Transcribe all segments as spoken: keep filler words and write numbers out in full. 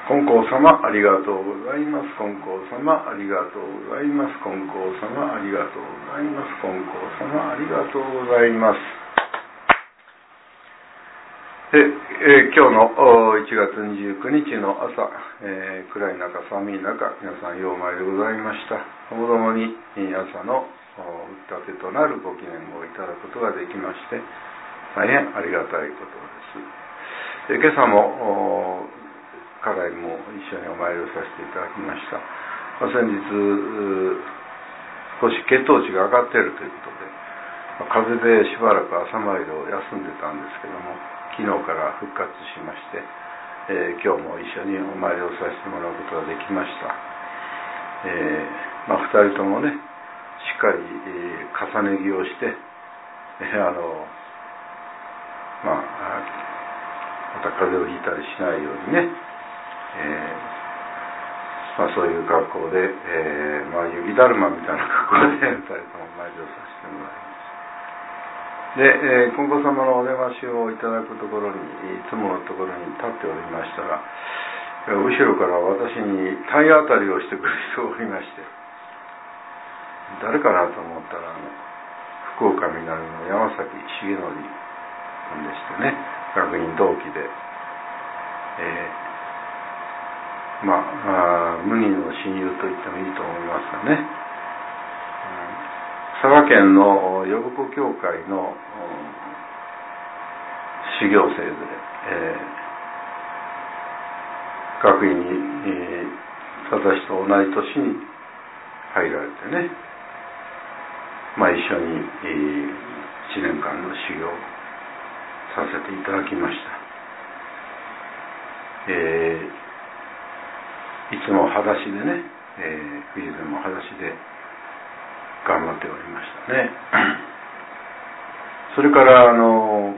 金光様ありがとうございます。金光様ありがとうございます。金光様ありがとうございます。金光様ありがとうございます。ええー、今日のいちがつにじゅうくにちの朝、えー、暗い中寒い中、皆さんようお参りでございました。ともどもに朝の打ち立てとなるご記念をいただくことができまして、大変ありがたいことです。えー、今朝も家来も一緒にお参りをさせていただきました。まあ、先日少し血糖値が上がっているということで、まあ、風邪でしばらく朝参りを休んでたんですけども、昨日から復活しまして、えー、今日も一緒にお参りをさせてもらうことができました。えーまあ、ふたりともね、しっかり、えー、重ね着をして、えー、あのまあまた風邪をひいたりしないようにね、えーまあ、そういう格好で、えーまあ、雪だるまみたいな格好でふたりともお参りをさせてもらいます。で、えー、金光様のお出ましをいただくところに、いつものところに立っておりましたら、後ろから私に体当たりをしてくる人がおりまして、誰かなと思ったら、あの福岡南の山崎重則君でしてね、学院同期で、えーまあ、あ無二の親友と言ってもいいと思いますがね、うん、佐賀県の呼子教会の修行生で、えー、学院に、えー、私と同じ年に入られてね、まあ、一緒に、えー、いちねんかんの修行をさせていただきました。えーいつも裸足でね、えー、冬でも裸足で頑張っておりましたね。それからあの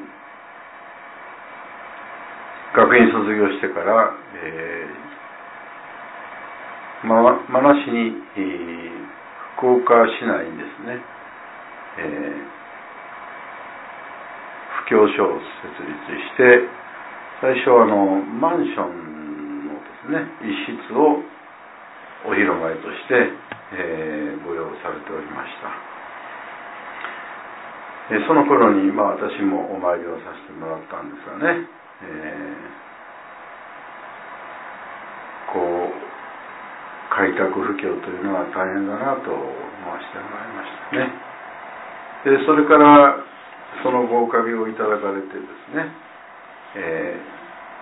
学院卒業してから、えー、ま真梨に、えー、福岡市内にですね、えー、布教所を設立して、最初はあのマンションね、一室をお広間へとして、えー、ご用されておりました。えー、その頃に、まあ、私もお参りをさせてもらったんですがね、えー、こう開拓布教というのは大変だなと思わせてもらいましたね。でそれからそのごおかげをいただかれてですね、えー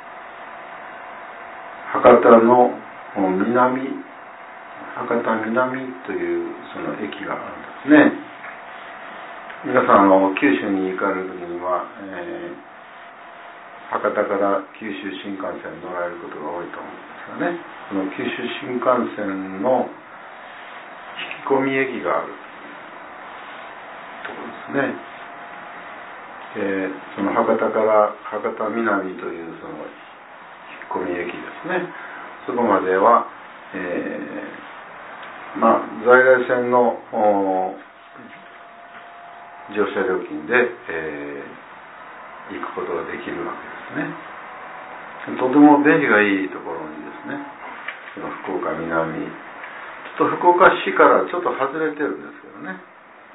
博多の南、博多南というその駅があるんですね。皆さんあの九州に行かれる時には、えー、博多から九州新幹線に乗られることが多いと思うんですがね、その九州新幹線の引き込み駅があるところですね。えー、その博多から博多南というその引き込み駅ですね。そこまでは、えー、まあ在来線の乗車料金で、えー、行くことができるわけですね。とても便利がいいところにですね、その福岡南、ちょっと福岡市からちょっと外れてるんですけどね、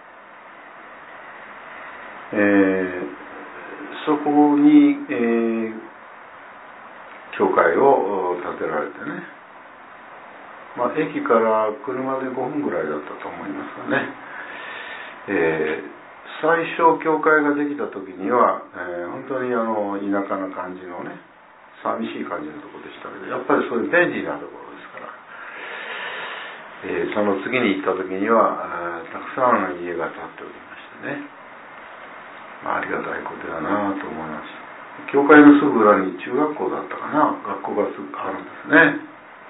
えー、そこに、えー教会を建てられてね、まあ、駅から車でごふんぐらいだったと思いますがね、えー、最初教会ができた時には、えー、本当にあの田舎な感じのね、寂しい感じのところでしたけど、やっぱりそういう便利なところですから、えー、その次に行った時にはたくさん家が建っておりましてね、まあ、ありがたいことだなと思いました。教会のすぐ裏に中学校だったかな、学校がすぐあるんですね。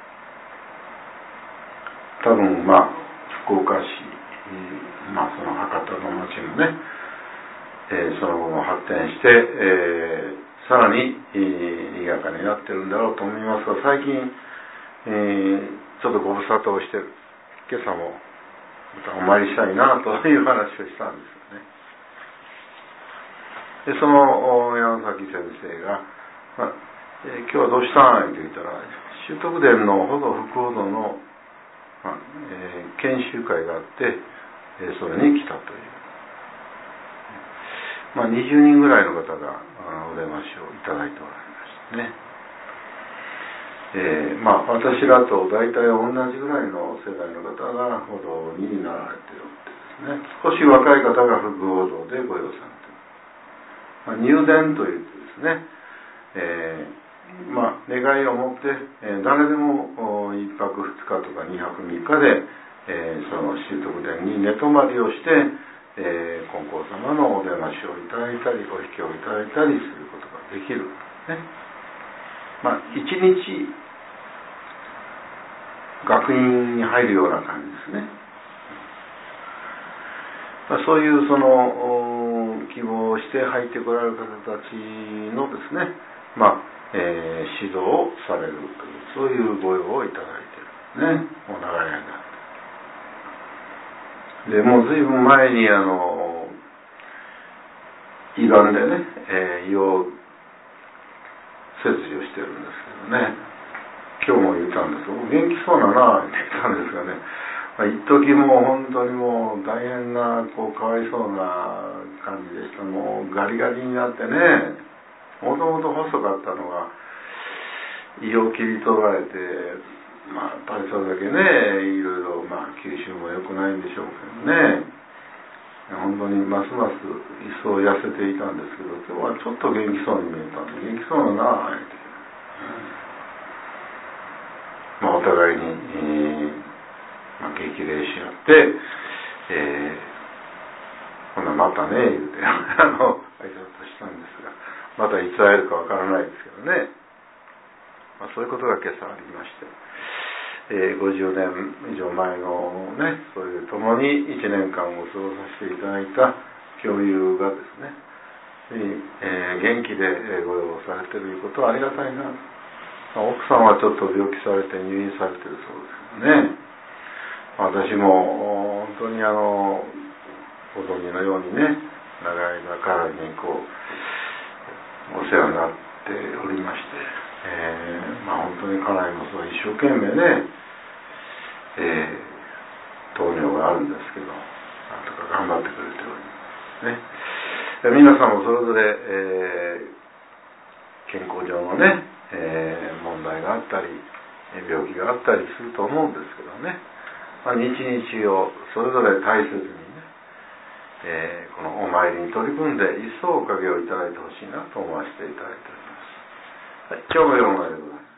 多分まあ福岡市、まあその博多の町もね、えー、その後も発展して、えー、さらに、えー、賑やかになってるんだろうと思いますが、最近、えー、ちょっとご無沙汰をしてる。今朝もまたお参りしたいなという話をしたんですよね。でその山崎先生が、まあえー、今日はどうしたんって言ったら、 修徳殿のほど福ほどの、まあえー、研修会があって、えー、それに来たという、まあ、にじゅうにんぐらいの方がお出ましをいただいておられましたね。えー、まあ私らと大体同じぐらいの世代の方がお堂になられているってですね、少し若い方が福お堂でご用されている、まあ、入殿といってですね、えー、まあ願いを持って、えー、誰でもいっぱくふつかとかにはくみっかで、えー、その修徳殿に寝泊まりをして、えー、金光様のお出ましをいただいたりお引きをいただいたりすることができるね。まあ一日学院に入るような感じですね。まあ、そういうその希望して入ってこられる方たちのですね、まあ、えー、指導をされるというそういうご用をいただいているね。もう長い間でもう随分前にあの胃がんでね、えー、胃を切除してるんですけどね、今日も言ったんです。元気そうだなって言ったんですがね、まあ、一時もう本当にもう大変なこうかわいそうな感じでした。もうガリガリになってね、もともと細かったのが胃を切り取られて、まあやっぱりそれだけね、いろいろまあ吸収も良くないんでしょうけどね、本当にますます一層痩せていたんですけど、今日はちょっと元気そうに見えたんで、元気そうだなって。まあ、お互いに、えーまあ、激励し合って、えー、ほなまたね言うてあの挨拶したんですが、またいつ会えるかわからないですけどね、まあ、そういうことが今朝ありまして、えー、ごじゅうねん以上前のね、そういう共にいちねんかんを過ごさせていただいた共有がですね、えー、元気でご用されていることはありがたいな。奥さんはちょっと病気されて入院されているそうですけどね、私も本当にあのご存知のようにね、長い間彼にこうお世話になっておりまして、えー、まあ本当に彼もそう一生懸命ね、えー、糖尿があるんですけど、なんとか頑張ってくれておりますね。皆さんもそれぞれ、えー、健康上のね、えー、問題があったり病気があったりすると思うんですけどね、まあ、日々をそれぞれ大切にね、えー、このお参りに取り組んで一層おかげをいただいてほしいなと思わせていただいております。はい、今日もようお参り